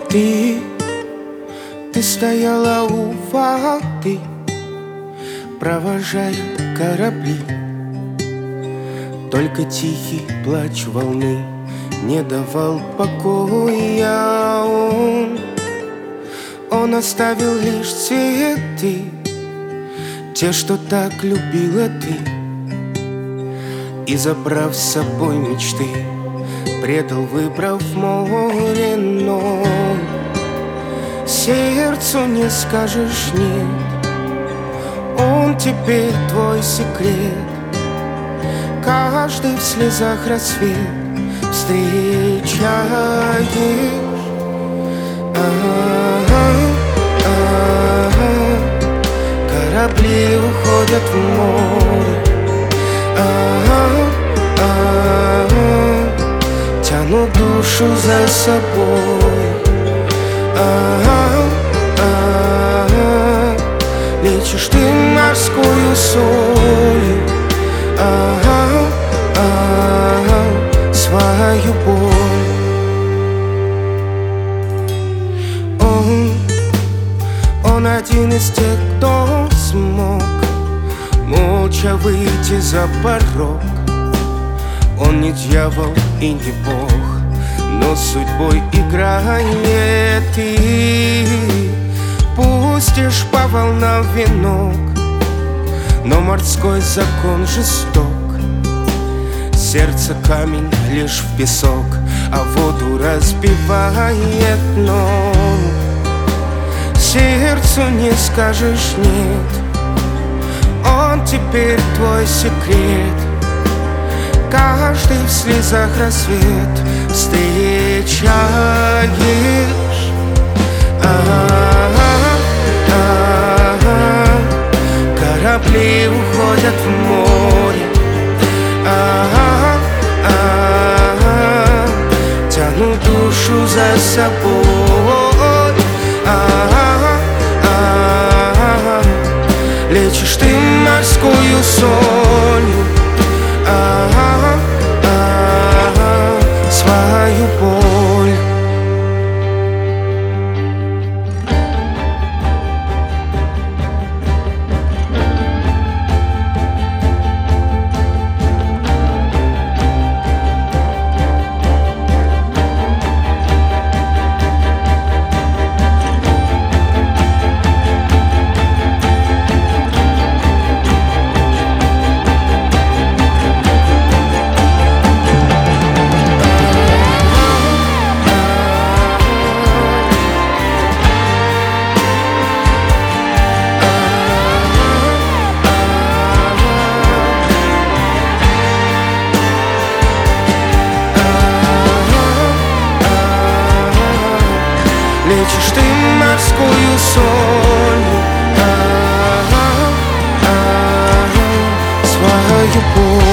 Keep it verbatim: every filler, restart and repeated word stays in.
Ты, ты стояла у воды, провожая корабли. Только тихий плач волны не давал покоя. Он, он оставил лишь цветы, те, что так любила ты, и, забрав с собой мечты, предал, выбрав море. Но сердцу не скажешь нет, он теперь твой секрет. Каждый в слезах рассвет встречаешь. А-а-а, а-а-а. Корабли уходят в море. А-а-а, а-а-а. Тянут душу за собой. А-а-а, а-а-а. Лечишь ты морскую солью. А-а-а, а-а-а. Свою боль. Он, он один из тех, кто смог молча выйти за порог. Он не дьявол и не бог, но судьбой играет. Ты пустишь по волнам венок, но морской закон жесток. Сердце камень лишь в песок, а воду разбивает. Но сердцу не скажешь нет, он теперь твой секрет. Каждый в слезах рассвет встречаешь. А-а-а, а-а-а. Корабли уходят в море. А-а-а, а-а-а. Тянут душу за собой. А-а-а, а-а-а. Лечишь ты морскую солью. А-а-а, а-а-а. Свою боль. Лечишь ты морскую солью. А-а-а, свою боль.